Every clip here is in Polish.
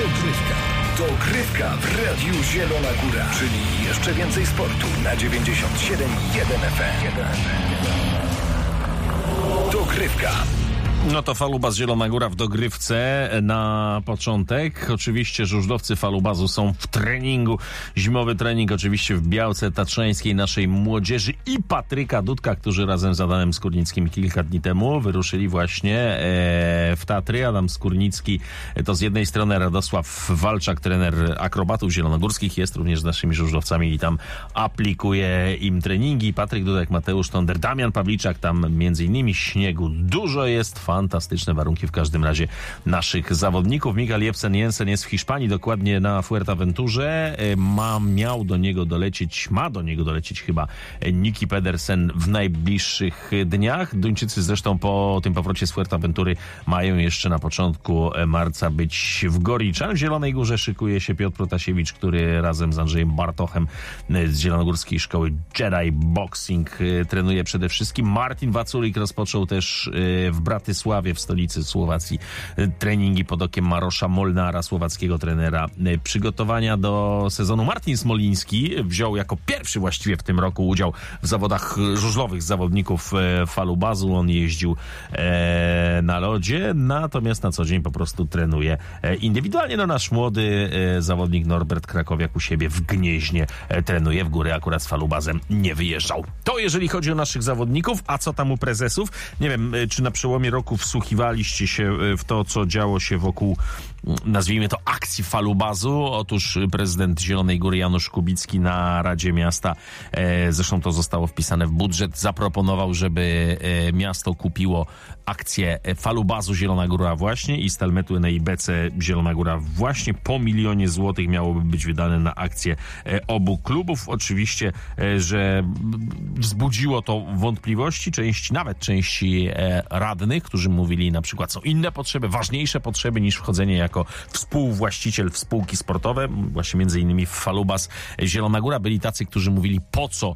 Dogrywka w Radiu Zielona Góra, czyli jeszcze więcej sportu na 97,1 FM. Dogrywka. No to Falubaz Zielona Góra w dogrywce na początek. Oczywiście żużlowcy Falubazu są w treningu. Zimowy trening oczywiście w Białce Tatrzańskiej naszej młodzieży i Patryka Dudka, którzy razem z Adamem Skórnickim kilka dni temu wyruszyli właśnie w Tatry. Adam Skórnicki to z jednej strony Radosław Walczak, trener akrobatów zielonogórskich, jest również z naszymi żużlowcami i tam aplikuje im treningi. Patryk Dudek, Mateusz Tonder, Damian Pawliczak, tam między innymi śniegu dużo jest. Fantastyczne warunki w każdym razie naszych zawodników. Mikael Jensen jest w Hiszpanii, dokładnie na Fuerteventurze. Ma do niego dolecieć chyba Niki Pedersen w najbliższych dniach. Duńczycy zresztą po tym powrocie z Fuerteventury mają jeszcze na początku marca być w Goriczan. W Zielonej Górze szykuje się Piotr Protasiewicz, który razem z Andrzejem Bartochem z Zielonogórskiej Szkoły Jedi Boxing trenuje przede wszystkim. Martin Waculik rozpoczął też w Bratysławie, w stolicy Słowacji, treningi pod okiem Marosza Molnara, słowackiego trenera. Przygotowania do sezonu Martin Smoliński wziął jako pierwszy właściwie w tym roku udział w zawodach żużlowych zawodników Falubazu. On jeździł na lodzie, natomiast na co dzień po prostu trenuje indywidualnie. No nasz młody zawodnik Norbert Krakowiak u siebie w Gnieźnie trenuje, w góry akurat z Falubazem nie wyjeżdżał. To jeżeli chodzi o naszych zawodników, a co tam u prezesów? Nie wiem, czy na przełomie roku wsłuchiwaliście się w to, co działo się wokół, nazwijmy to, akcji Falubazu. Otóż prezydent Zielonej Góry Janusz Kubicki na Radzie Miasta, zresztą to zostało wpisane w budżet, zaproponował, żeby miasto kupiło akcję Falubazu Zielona Góra właśnie i Stelmetu NIBC Zielona Góra właśnie. Po 1 000 000 złotych miałoby być wydane na akcję obu klubów. Oczywiście, że wzbudziło to wątpliwości nawet części radnych, którzy mówili na przykład, są inne potrzeby, ważniejsze potrzeby niż wchodzenie jako współwłaściciel w spółki sportowe. Właśnie między innymi w Falubaz Zielona Góra byli tacy, którzy mówili, po co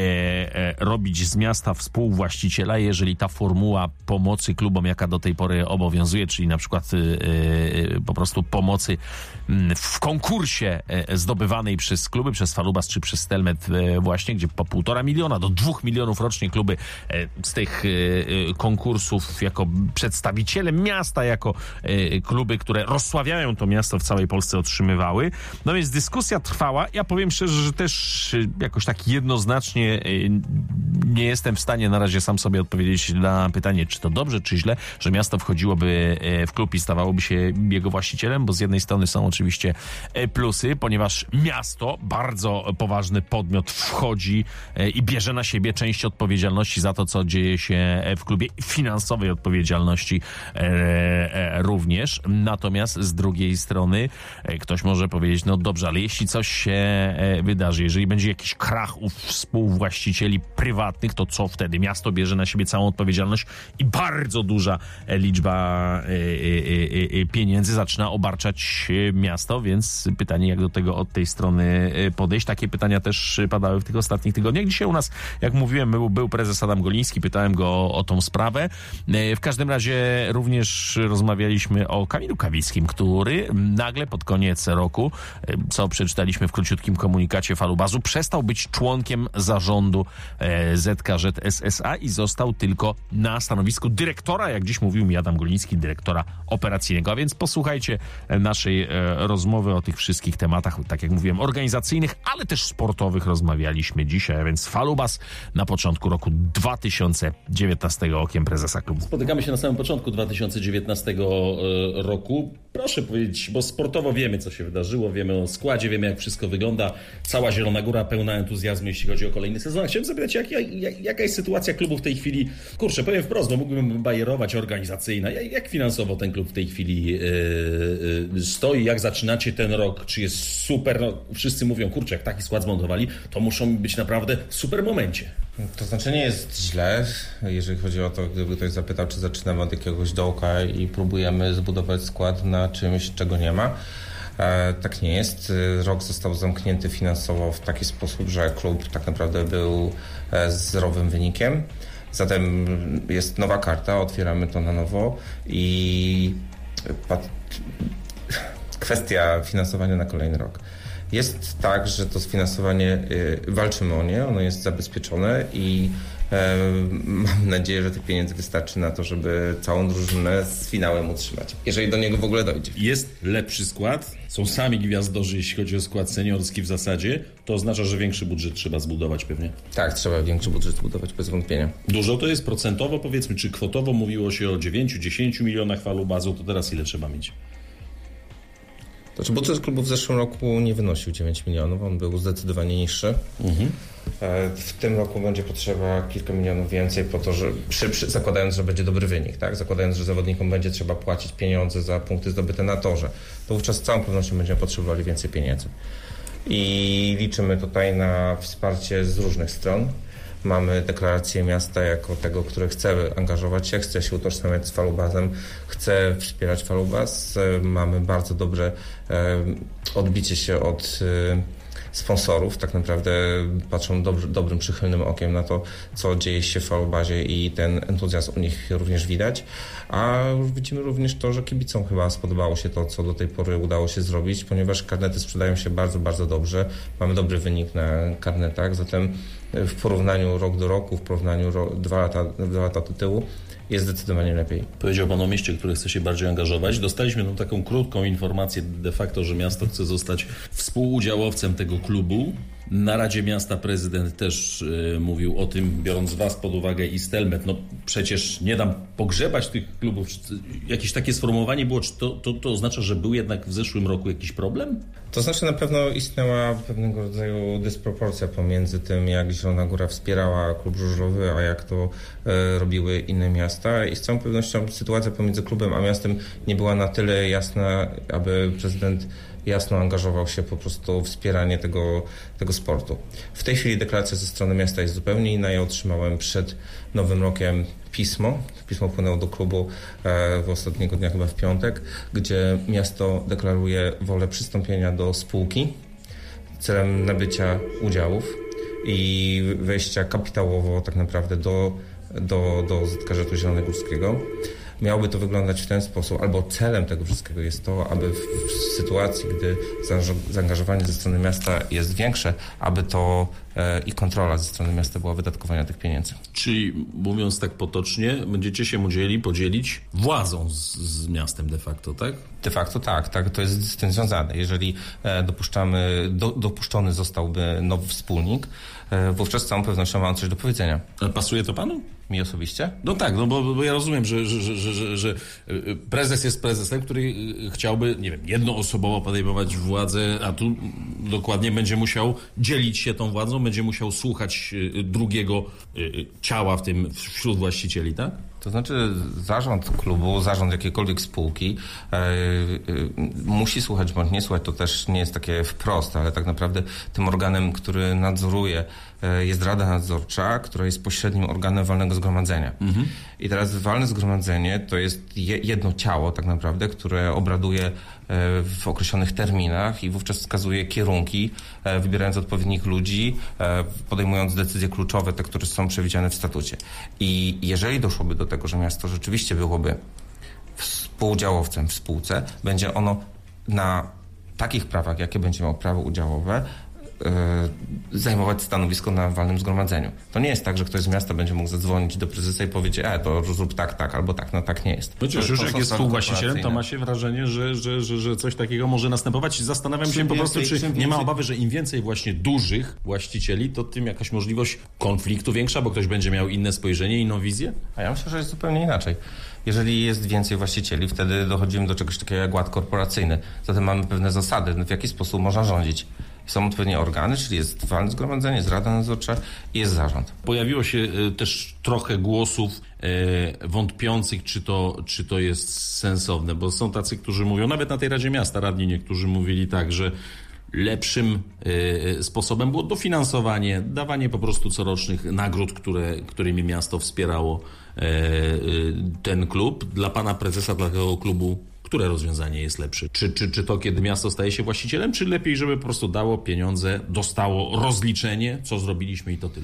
robić z miasta współwłaściciela, jeżeli ta formuła pomocy klubom, jaka do tej pory obowiązuje, czyli na przykład po prostu pomocy w konkursie zdobywanej przez kluby, przez Falubaz czy przez Stelmet właśnie, gdzie po 1,5 miliona do 2 milionów rocznie kluby z tych konkursów jako przedstawiciele miasta, jako kluby, które rozsławiają to miasto w całej Polsce, otrzymywały. No więc dyskusja trwała. Ja powiem szczerze, że też jakoś tak jednoznacznie nie jestem w stanie na razie sam sobie odpowiedzieć na pytanie, czy to dobrze, czy źle, że miasto wchodziłoby w klub i stawałoby się jego właścicielem, bo z jednej strony są oczywiście plusy, ponieważ miasto, bardzo poważny podmiot, wchodzi i bierze na siebie część odpowiedzialności za to, co dzieje się w klubie, finansowej odpowiedzialności również. Natomiast z drugiej strony ktoś może powiedzieć, no dobrze, ale jeśli coś się wydarzy, jeżeli będzie jakiś krach u współwłaścicieli prywatnych, to co wtedy? Miasto bierze na siebie całą odpowiedzialność i bardzo duża liczba pieniędzy zaczyna obarczać miasto, więc pytanie, jak do tego od tej strony podejść. Takie pytania też padały w tych ostatnich tygodniach. Dzisiaj u nas, jak mówiłem, był prezes Adam Goliński, pytałem go o tą sprawę. W każdym razie również rozmawialiśmy o Kamilu Kawickim, który nagle pod koniec roku, co przeczytaliśmy w króciutkim komunikacie Falubazu, przestał być członkiem zarządu ZKŻ SSA i został tylko na stanowisku dyrektora, jak dziś mówił mi Adam Goliński, dyrektora operacyjnego. A więc posłuchajcie naszej rozmowy o tych wszystkich tematach, tak jak mówiłem, organizacyjnych, ale też sportowych rozmawialiśmy dzisiaj, a więc Falubaz na początku roku 2019 okiem prezesa klubu. Spotykamy się na samym początku 2019 roku. Proszę powiedzieć, bo sportowo wiemy, co się wydarzyło, wiemy o składzie, wiemy, jak wszystko wygląda. Cała Zielona Góra pełna entuzjazmu, jeśli chodzi o kolejny sezon. Chciałem zapytać, jaka jest sytuacja klubu w tej chwili? Kurczę, powiem wprost, bo mógłbym bajerować, organizacyjna. Jak finansowo ten klub w tej chwili stoi? Jak zaczynacie ten rok? Czy jest super? No, wszyscy mówią, kurczę, jak taki skład zmontowali, to muszą być naprawdę w super momencie. To znaczy nie jest źle, jeżeli chodzi o to, gdyby ktoś zapytał, czy zaczynamy od jakiegoś dołka i próbujemy zbudować skład na czymś, czego nie ma. Tak nie jest. Rok został zamknięty finansowo w taki sposób, że klub tak naprawdę był z zerowym wynikiem. Zatem jest nowa karta, otwieramy to na nowo i Kwestia finansowania na kolejny rok. Jest tak, że to sfinansowanie, walczymy o nie, ono jest zabezpieczone i mam nadzieję, że tych pieniędzy wystarczy na to, żeby całą drużynę z finałem utrzymać, jeżeli do niego w ogóle dojdzie. Jest lepszy skład, są sami gwiazdorzy, jeśli chodzi o skład seniorski w zasadzie, to oznacza, że większy budżet trzeba zbudować pewnie. Tak, trzeba większy budżet zbudować, bez wątpienia. Dużo to jest procentowo, powiedzmy, czy kwotowo mówiło się o 9-10 milionach falubazu, to teraz ile trzeba mieć? Znaczy budżet klubu w zeszłym roku nie wynosił 9 milionów, on był zdecydowanie niższy. W tym roku będzie potrzeba kilka milionów więcej po to, że zakładając, że będzie dobry wynik, tak? Zakładając, że zawodnikom będzie trzeba płacić pieniądze za punkty zdobyte na torze, to wówczas z całą pewnością będziemy potrzebowali więcej pieniędzy. I liczymy tutaj na wsparcie z różnych stron. Mamy deklarację miasta jako tego, które chce angażować się, chce się utożsamiać z Falubazem, chce wspierać Falubaz. Mamy bardzo dobre odbicie się od sponsorów. Tak naprawdę patrzą dobrym, przychylnym okiem na to, co dzieje się w Falubazie i ten entuzjazm u nich również widać. A widzimy również to, że kibicom chyba spodobało się to, co do tej pory udało się zrobić, ponieważ karnety sprzedają się bardzo, bardzo dobrze. Mamy dobry wynik na karnetach, zatem w porównaniu rok do roku, w porównaniu 2 lata do tyłu jest zdecydowanie lepiej. Powiedział Pan o mieście, które chce się bardziej angażować. Dostaliśmy tą taką krótką informację de facto, że miasto chce zostać współudziałowcem tego klubu. Na Radzie Miasta prezydent też mówił o tym, biorąc Was pod uwagę i Stelmet. No przecież nie dam pogrzebać tych klubów. Jakieś takie sformułowanie było, czy to oznacza, że był jednak w zeszłym roku jakiś problem? To znaczy na pewno istniała pewnego rodzaju dysproporcja pomiędzy tym, jak Zielona Góra wspierała klub żużlowy, a jak to robiły inne miasta. I z całą pewnością sytuacja pomiędzy klubem a miastem nie była na tyle jasna, aby prezydent jasno angażował się po prostu w wspieranie tego sportu. W tej chwili deklaracja ze strony miasta jest zupełnie inna. Ja otrzymałem przed Nowym Rokiem pismo. Pismo wpłynęło do klubu w ostatniego dnia, chyba w piątek, gdzie miasto deklaruje wolę przystąpienia do spółki celem nabycia udziałów i wejścia kapitałowo tak naprawdę do ZKŻ-u Zielonogórskiego. Miałoby to wyglądać w ten sposób, albo celem tego wszystkiego jest to, aby w sytuacji, gdy zaangażowanie ze strony miasta jest większe, aby to i kontrola ze strony miasta była wydatkowania tych pieniędzy. Czyli mówiąc tak potocznie, będziecie się musieli podzielić władzą z miastem de facto, tak? De facto tak, to jest z tym związane. Jeżeli dopuszczony zostałby nowy wspólnik, wówczas z całą pewnością mam coś do powiedzenia. A pasuje to Panu? Mi osobiście? No tak, no bo ja rozumiem, że prezes jest prezesem, który chciałby, nie wiem, jednoosobowo podejmować władzę, a tu dokładnie będzie musiał dzielić się tą władzą, będzie musiał słuchać drugiego ciała wśród właścicieli, tak? To znaczy zarząd klubu, zarząd jakiejkolwiek spółki musi słuchać bądź nie słuchać, to też nie jest takie wprost, ale tak naprawdę tym organem, który nadzoruje, jest Rada Nadzorcza, która jest pośrednim organem walnego zgromadzenia. I teraz walne zgromadzenie to jest jedno ciało tak naprawdę, które obraduje w określonych terminach i wówczas wskazuje kierunki, wybierając odpowiednich ludzi, podejmując decyzje kluczowe, te, które są przewidziane w statucie. I jeżeli doszłoby do tego, że miasto rzeczywiście byłoby współudziałowcem w spółce, będzie ono na takich prawach, jakie będzie miało prawo udziałowe, zajmować stanowisko na walnym zgromadzeniu. To nie jest tak, że ktoś z miasta będzie mógł zadzwonić do prezesa i powiedzieć, to zrób tak, albo tak, no tak nie jest. Chociaż już jak jest współwłaścicielem, to ma się wrażenie, że coś takiego może następować. Zastanawiam się po prostu, czy nie ma obawy, że im więcej właśnie dużych właścicieli, to tym jakaś możliwość konfliktu większa, bo ktoś będzie miał inne spojrzenie, inną wizję? A ja myślę, że jest zupełnie inaczej. Jeżeli jest więcej właścicieli, wtedy dochodzimy do czegoś takiego jak ład korporacyjny. Zatem mamy pewne zasady, w jaki sposób można rządzić. Są odpowiednie organy, czyli jest walne zgromadzenie, jest Rada Nadzorcza i jest zarząd. Pojawiło się też trochę głosów wątpiących, czy to jest sensowne, bo są tacy, którzy mówią, nawet na tej Radzie Miasta radni niektórzy mówili tak, że lepszym sposobem było dofinansowanie, dawanie po prostu corocznych nagród, którymi miasto wspierało ten klub. Dla pana prezesa, dla tego klubu, które rozwiązanie jest lepsze? Czy to, kiedy miasto staje się właścicielem, czy lepiej, żeby po prostu dało pieniądze, dostało rozliczenie, co zrobiliśmy i to tyle?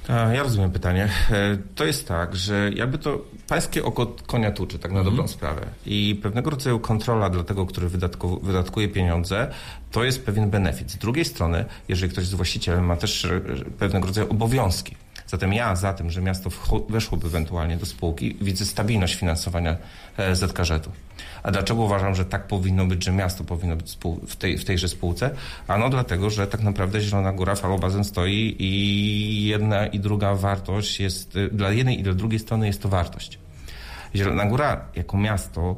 Ja rozumiem pytanie. To jest tak, że jakby to pańskie oko konia tuczy, tak na dobrą sprawę. I pewnego rodzaju kontrola dla tego, który wydatkuje pieniądze, to jest pewien benefit. Z drugiej strony, jeżeli ktoś jest właścicielem, ma też pewnego rodzaju obowiązki. Zatem ja za tym, że miasto weszłoby ewentualnie do spółki, widzę stabilność finansowania ZKŻ-u. A dlaczego uważam, że tak powinno być, że miasto powinno być w tejże spółce? Ano dlatego, że tak naprawdę Zielona Góra falobazem stoi i jedna i druga wartość jest, dla jednej i dla drugiej strony jest to wartość. Zielona Góra jako miasto,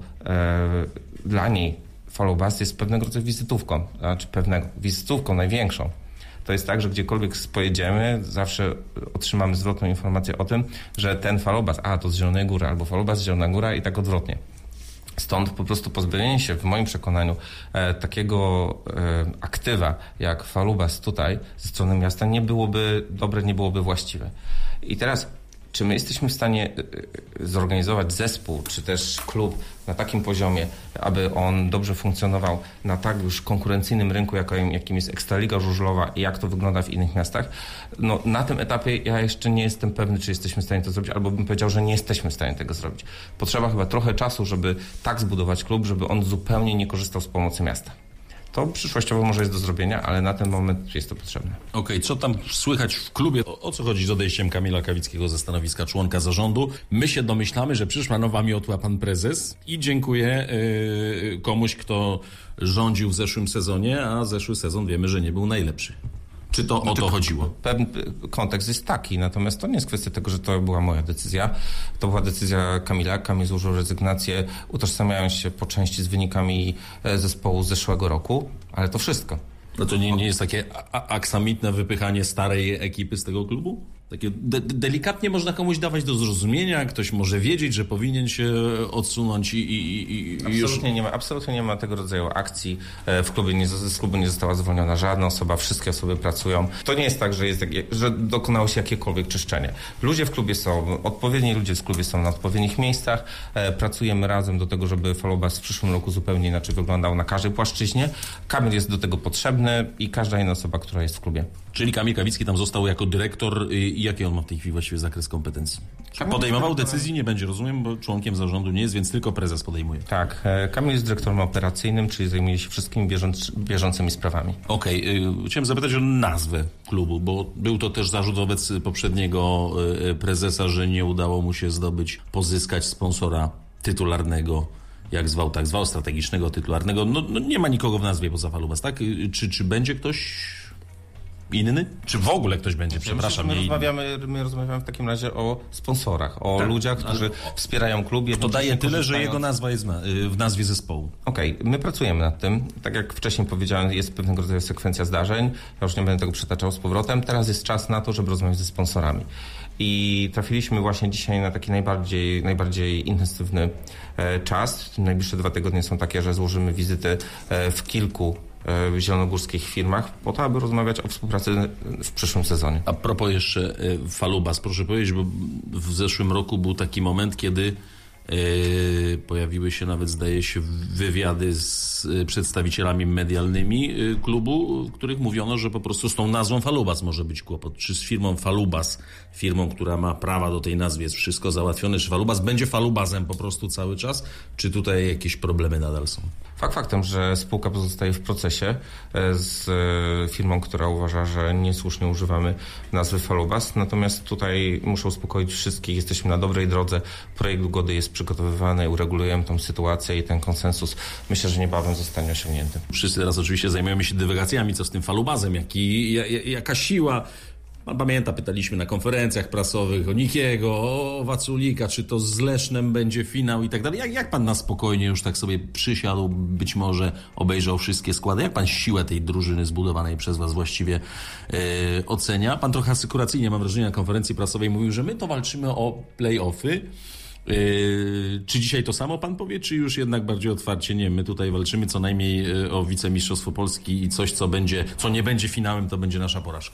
dla niej falobaz jest pewnego rodzaju wizytówką, wizytówką największą. To jest tak, że gdziekolwiek pojedziemy, zawsze otrzymamy zwrotną informację o tym, że ten falobaz, to z Zielonej Góry, albo falobaz z Zielona Góra i tak odwrotnie. Stąd po prostu pozbawienie się, w moim przekonaniu, takiego aktywa jak falubaz tutaj ze strony miasta nie byłoby dobre, nie byłoby właściwe. I teraz, czy my jesteśmy w stanie zorganizować zespół, czy też klub na takim poziomie, aby on dobrze funkcjonował na tak już konkurencyjnym rynku, jakim jest Ekstraliga Żużlowa i jak to wygląda w innych miastach? No, na tym etapie ja jeszcze nie jestem pewny, czy jesteśmy w stanie to zrobić, albo bym powiedział, że nie jesteśmy w stanie tego zrobić. Potrzeba chyba trochę czasu, żeby tak zbudować klub, żeby on zupełnie nie korzystał z pomocy miasta. To przyszłościowo może jest do zrobienia, ale na ten moment jest to potrzebne. Okej, co tam słychać w klubie? O co chodzi z odejściem Kamila Kawickiego ze stanowiska członka zarządu? My się domyślamy, że przyszła nowa miotła, pan prezes, i dziękuję komuś, kto rządził w zeszłym sezonie, a zeszły sezon wiemy, że nie był najlepszy. Czy to o to chodziło? Pewien kontekst jest taki, natomiast to nie jest kwestia tego, że to była moja decyzja. To była decyzja Kamila. Kamil złożył rezygnację, utożsamiając się po części z wynikami zespołu z zeszłego roku, ale to wszystko. No to nie jest takie aksamitne wypychanie starej ekipy z tego klubu? Takie delikatnie można komuś dawać do zrozumienia, ktoś może wiedzieć, że powinien się odsunąć i absolutnie nie ma tego rodzaju akcji. W klubie z klubu nie została zwolniona żadna osoba, wszystkie osoby pracują. To nie jest tak, że dokonało się jakiekolwiek czyszczenie. Ludzie w klubie są, odpowiedni ludzie w klubie są na odpowiednich miejscach. Pracujemy razem do tego, żeby falobaz w przyszłym roku zupełnie inaczej wyglądał na każdej płaszczyźnie. Kamil jest do tego potrzebny i każda inna osoba, która jest w klubie. Czyli Kamil Kawicki tam został jako dyrektor i jaki on ma w tej chwili właściwie zakres kompetencji? Podejmował decyzji? Nie będzie, rozumiem, bo członkiem zarządu nie jest, więc tylko prezes podejmuje. Tak. Kamil jest dyrektorem operacyjnym, czyli zajmuje się wszystkimi bieżącymi sprawami. Chciałem zapytać o nazwę klubu, bo był to też zarzut wobec poprzedniego prezesa, że nie udało mu się pozyskać sponsora tytularnego. Jak zwał, tak zwał, strategicznego, tytularnego. No nie ma nikogo w nazwie poza falubaz, tak? Czy będzie ktoś inny? Czy w ogóle ktoś będzie? Przepraszam. My rozmawiamy w takim razie o sponsorach, o ludziach, którzy wspierają klub. To daje tyle, że jego nazwa jest w nazwie zespołu. My pracujemy nad tym. Tak jak wcześniej powiedziałem, jest pewnego rodzaju sekwencja zdarzeń. Ja już nie będę tego przetaczał z powrotem. Teraz jest czas na to, żeby rozmawiać ze sponsorami. I trafiliśmy właśnie dzisiaj na taki najbardziej intensywny czas. Najbliższe 2 tygodnie są takie, że złożymy wizyty w kilku zielonogórskich firmach po to, aby rozmawiać o współpracy w przyszłym sezonie. A propos jeszcze falubaz, proszę powiedzieć, bo w zeszłym roku był taki moment, kiedy pojawiły się nawet, zdaje się, wywiady z przedstawicielami medialnymi klubu, w których mówiono, że po prostu z tą nazwą falubaz może być kłopot. Czy z firmą falubaz, firmą, która ma prawa do tej nazwy, jest wszystko załatwione, czy falubaz będzie falubazem po prostu cały czas, czy tutaj jakieś problemy nadal są? Faktem, że spółka pozostaje w procesie z firmą, która uważa, że niesłusznie używamy nazwy falubaz. Natomiast tutaj muszę uspokoić wszystkich. Jesteśmy na dobrej drodze. Projekt ugody jest przygotowywany, uregulujemy tą sytuację i ten konsensus myślę, że niebawem zostanie osiągnięty. Wszyscy teraz oczywiście zajmujemy się dywagacjami, co z tym falubazem, jaka siła. Pan pamięta, pytaliśmy na konferencjach prasowych o Nikiego, o Waculika, czy to z Lesznem będzie finał i tak dalej. Jak pan na spokojnie już tak sobie przysiadł, być może obejrzał wszystkie składy? Jak pan siłę tej drużyny zbudowanej przez was właściwie ocenia? Pan trochę asykuracyjnie, mam wrażenie, na konferencji prasowej mówił, że my to walczymy o play-offy. Czy dzisiaj to samo pan powie, czy już jednak bardziej otwarcie? Nie, my tutaj walczymy co najmniej o wicemistrzostwo Polski i coś, co nie będzie finałem, to będzie nasza porażka.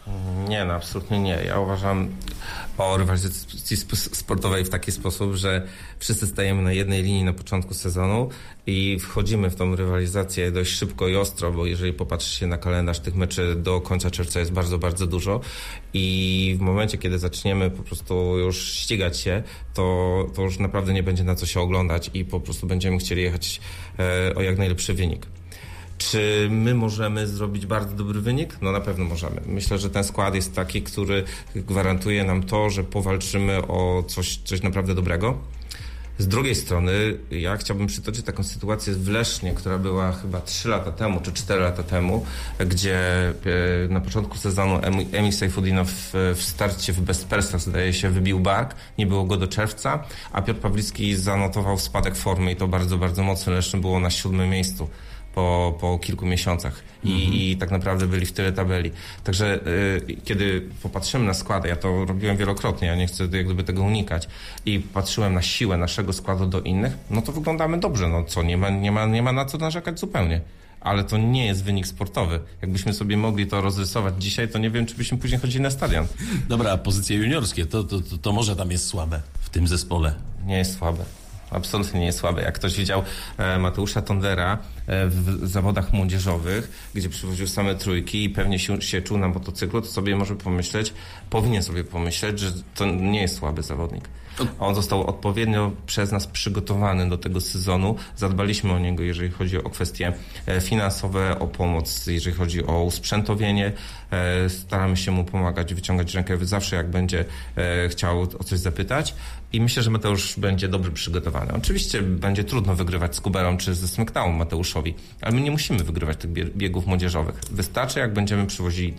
Nie, no absolutnie nie. Ja uważam o rywalizacji sportowej w taki sposób, że wszyscy stajemy na jednej linii na początku sezonu i wchodzimy w tą rywalizację dość szybko i ostro, bo jeżeli popatrzy się na kalendarz, tych meczy do końca czerwca jest bardzo, bardzo dużo i w momencie, kiedy zaczniemy po prostu już ścigać się, to już naprawdę nie będzie na co się oglądać i po prostu będziemy chcieli jechać o jak najlepszy wynik. Czy my możemy zrobić bardzo dobry wynik? No na pewno możemy. Myślę, że ten skład jest taki, który gwarantuje nam to, że powalczymy o coś naprawdę dobrego. Z drugiej strony ja chciałbym przytoczyć taką sytuację w Lesznie, która była chyba 3 lata temu czy 4 lata temu, gdzie na początku sezonu Emil Sejfudinow w starcie w Best Persach, zdaje się, wybił bark, nie było go do czerwca, a Piotr Pawlicki zanotował spadek formy i to bardzo, bardzo mocno. Leszno było na 7. miejscu po kilku miesiącach i tak naprawdę byli w tyle tabeli. Także kiedy popatrzymy na skład, ja to robiłem wielokrotnie, ja nie chcę jak gdyby tego unikać i patrzyłem na siłę naszego składu do innych, no to wyglądamy dobrze, no co, nie ma na co narzekać zupełnie. Ale to nie jest wynik sportowy. Jakbyśmy sobie mogli to rozrysować dzisiaj, to nie wiem, czy byśmy później chodzili na stadion. Dobra, a pozycje juniorskie, to może tam jest słabe w tym zespole? Nie jest słabe. Absolutnie nie jest słabe. Jak ktoś widział Mateusza Tondera w zawodach młodzieżowych, gdzie przywoził same trójki i pewnie się czuł na motocyklu, to sobie może powinien sobie pomyśleć, że to nie jest słaby zawodnik. On został odpowiednio przez nas przygotowany do tego sezonu. Zadbaliśmy o niego, jeżeli chodzi o kwestie finansowe, o pomoc, jeżeli chodzi o usprzętowienie. Staramy się mu pomagać, wyciągać rękę zawsze, jak będzie chciał o coś zapytać. I myślę, że Mateusz będzie dobrze przygotowany. Oczywiście będzie trudno wygrywać z Kuberą czy ze Smektałą Mateuszowi, ale my nie musimy wygrywać tych biegów młodzieżowych. Wystarczy, jak będziemy przywozili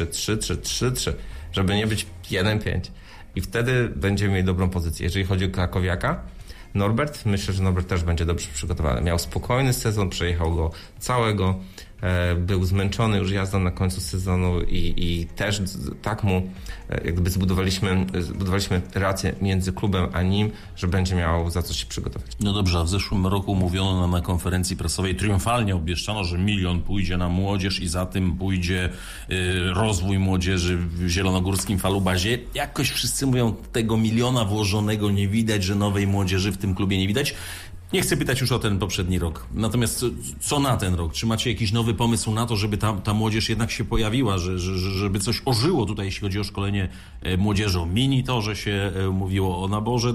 3-3, żeby nie być 1-5. I wtedy będziemy mieli dobrą pozycję. Jeżeli chodzi o krakowiaka, Norbert, myślę, że Norbert też będzie dobrze przygotowany. Miał spokojny sezon, przejechał go całego, był zmęczony już jazdą na końcu sezonu i też tak mu jakby zbudowaliśmy relację między klubem a nim, że będzie miał za co się przygotować. No dobrze, a w zeszłym roku mówiono nam na konferencji prasowej, triumfalnie obwieszczano, że 1 milion pójdzie na młodzież i za tym pójdzie rozwój młodzieży w zielonogórskim Falubazie. Jakoś wszyscy mówią, tego 1 miliona włożonego nie widać, że nowej młodzieży w tym klubie nie widać. Nie chcę pytać już o ten poprzedni rok. Natomiast co na ten rok? Czy macie jakiś nowy pomysł na to, żeby ta młodzież jednak się pojawiła, żeby coś ożyło tutaj, jeśli chodzi o szkolenie młodzieży, o minitorze się mówiło, o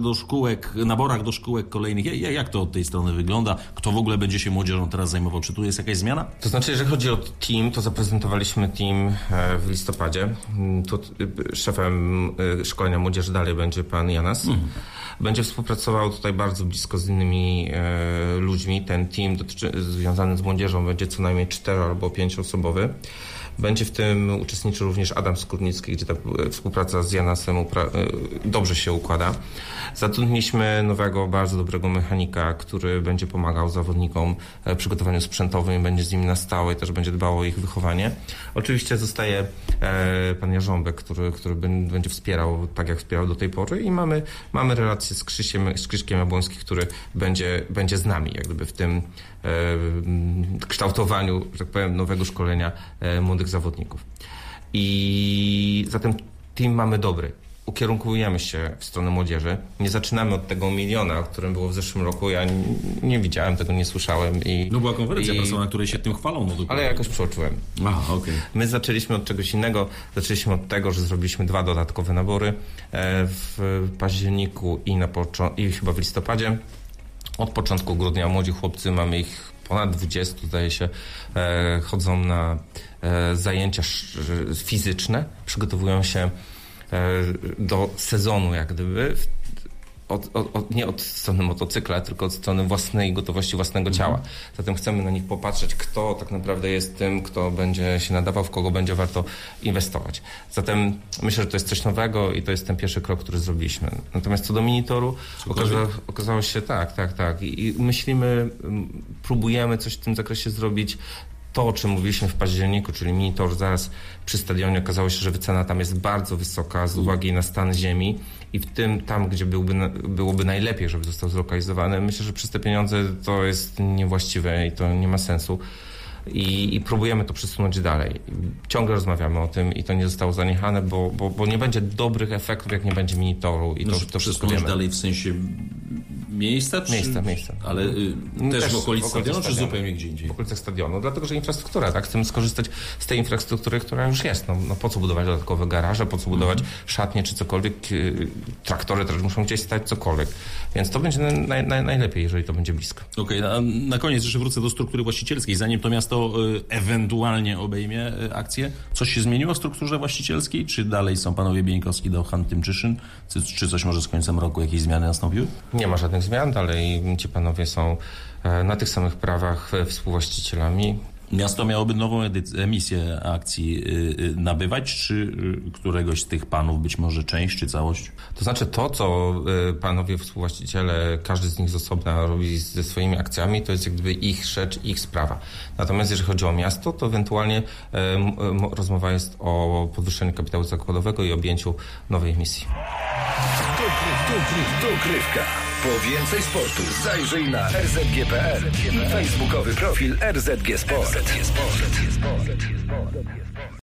naborach do szkółek kolejnych. Jak to od tej strony wygląda? Kto w ogóle będzie się młodzieżą teraz zajmował? Czy tu jest jakaś zmiana? To znaczy, jeżeli chodzi o team, to zaprezentowaliśmy team w listopadzie. Tu szefem szkolenia młodzieży dalej będzie pan Janas. Będzie współpracował tutaj bardzo blisko z innymi ludźmi. Ten team związany z młodzieżą będzie co najmniej 4 albo 5 osobowy. Będzie w tym uczestniczył również Adam Skórnicki, gdzie ta współpraca z Janasem dobrze się układa. Zatrudniliśmy nowego, bardzo dobrego mechanika, który będzie pomagał zawodnikom w przygotowaniu sprzętowym i będzie z nimi na stałe i też będzie dbał o ich wychowanie. Oczywiście zostaje pan Jarząbek, który będzie wspierał, tak jak wspierał do tej pory i mamy relację z Krzyśkiem Jabłońskim, który będzie z nami jak gdyby w tym kształtowaniu, że tak powiem, nowego szkolenia młodych zawodników. I zatem team mamy dobry. Ukierunkujemy się w stronę młodzieży. Nie zaczynamy od tego 1 miliona, o którym było w zeszłym roku. Ja nie widziałem tego, nie słyszałem. No była konferencja prasowa, na której się tym chwalą. Ale jakoś przeoczyłem. Aha, okej. My zaczęliśmy od czegoś innego. Zaczęliśmy od tego, że zrobiliśmy 2 dodatkowe nabory w październiku i chyba w listopadzie. Od początku grudnia młodzi chłopcy, mamy ich ponad 20, zdaje się, chodzą na zajęcia fizyczne, przygotowują się do sezonu jak gdyby, nie od strony motocykla, tylko od strony własnej gotowości własnego ciała. Zatem chcemy na nich popatrzeć, kto tak naprawdę jest tym, kto będzie się nadawał, w kogo będzie warto inwestować. Zatem myślę, że to jest coś nowego i to jest ten pierwszy krok, który zrobiliśmy. Natomiast co do minitoru, okazało się tak. I myślimy, próbujemy coś w tym zakresie zrobić. To, o czym mówiliśmy w październiku, czyli minitor zaraz przy stadionie, okazało się, że wycena tam jest bardzo wysoka z uwagi na stan ziemi i tam, gdzie byłoby najlepiej, żeby został zlokalizowany, myślę, że przez te pieniądze to jest niewłaściwe i to nie ma sensu. I próbujemy to przesunąć dalej. Ciągle rozmawiamy o tym i to nie zostało zaniechane, bo nie będzie dobrych efektów, jak nie będzie minitoru i to wszystko wiemy. Dalej w sensie miejsca? Miejsca. Ale też w okolicy stadionu, czy zupełnie gdzie indziej? W okolicach stadionu, dlatego że infrastruktura, tak? Chcemy skorzystać z tej infrastruktury, która już jest. No po co budować dodatkowe garaże, po co budować szatnie czy cokolwiek, traktory też muszą gdzieś stać, cokolwiek. Więc to będzie najlepiej, jeżeli to będzie blisko. Okej, na koniec jeszcze wrócę do struktury właścicielskiej. Zanim to miasto ewentualnie obejmie akcję, coś się zmieniło w strukturze właścicielskiej? Czy dalej są panowie Bieńkowski, Dauchan, Tymczyszyn? Czy coś może z końcem roku jakieś zmiany nastąpiły? Nie ma żadnych zmian, dalej ci panowie są na tych samych prawach współwłaścicielami. Miasto miałoby nową emisję akcji nabywać, czy któregoś z tych panów, być może część, czy całość? To znaczy to, co panowie współwłaściciele, każdy z nich z osobna robi ze swoimi akcjami, to jest jak gdyby ich rzecz, ich sprawa. Natomiast jeżeli chodzi o miasto, to ewentualnie rozmowa jest o podwyższeniu kapitału zakładowego i objęciu nowej emisji. Dogrywka. Po więcej sportu zajrzyj na rzg.pl i facebookowy profil RZG Sport.